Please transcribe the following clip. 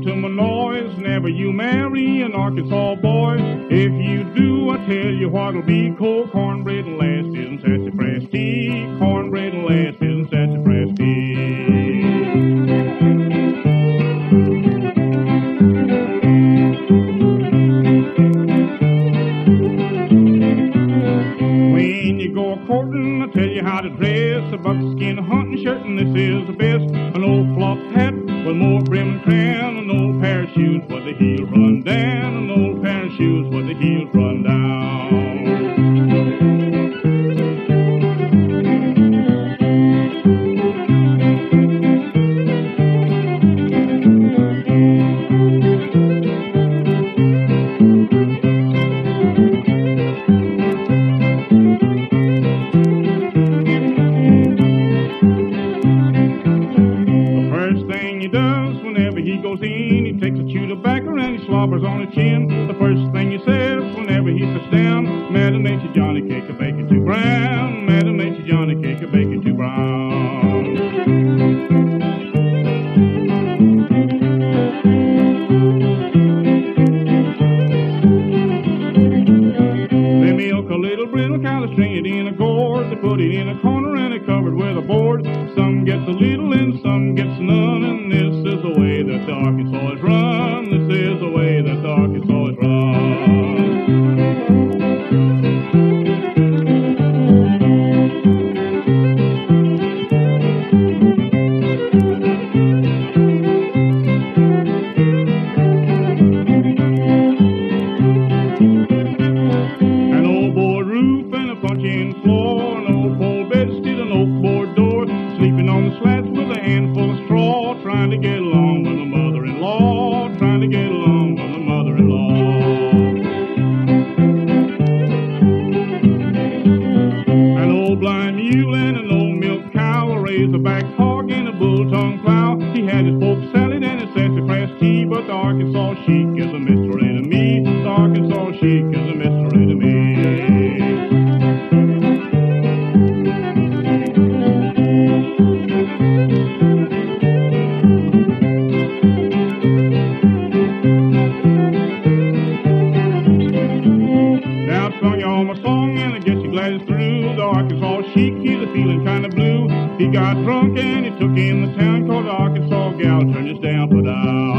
listen to my noise. Never you marry an Arkansas boy. If you do, I tell you what'll be cold cornbread and lasses and sassafras tea. Cornbread and lasses and sassafras tea. When you go a-courtin', I tell you how to dress. A buckskin hunting shirt, and this is the best. An old flopped hat with more brim and crown. An old pair of shoes with the heels run down. An old pair of shoes with the heels run down. He takes a chew tobacco and he slobbers on his chin. The first thing he says whenever he sits down, Madam, ain't you Johnny cake a bacon too brown? Madam, ain't you Johnny cake a bacon too brown? They milk a little brittle cow, they string it in a gourd. They put it in a corner and it covered with a board. Some gets a little and some gets none, and this is the way that the Arkansas is run. This is the way that the Arkansas is run. An old board roof and a punch-in floor, an old pole bedstead, an oak board door, sleeping on the slats with a handful of straw, trying to get along with my mother-in-law, trying to get along with my mother-in-law. An old blind mule and an old milk cow, a razorback hog and a bull-tongue plow. He had his poke salad and his sassafras tea, but the Arkansas sheik is a mystery to me. The Arkansas sheik is a mystery to me. Now I've sung y'all my song and I guess you're glad it's through. The Arkansas sheik, he's a feeling kind of blue. He got drunk and he took in the town, called the Arkansas gal, turned us down for down.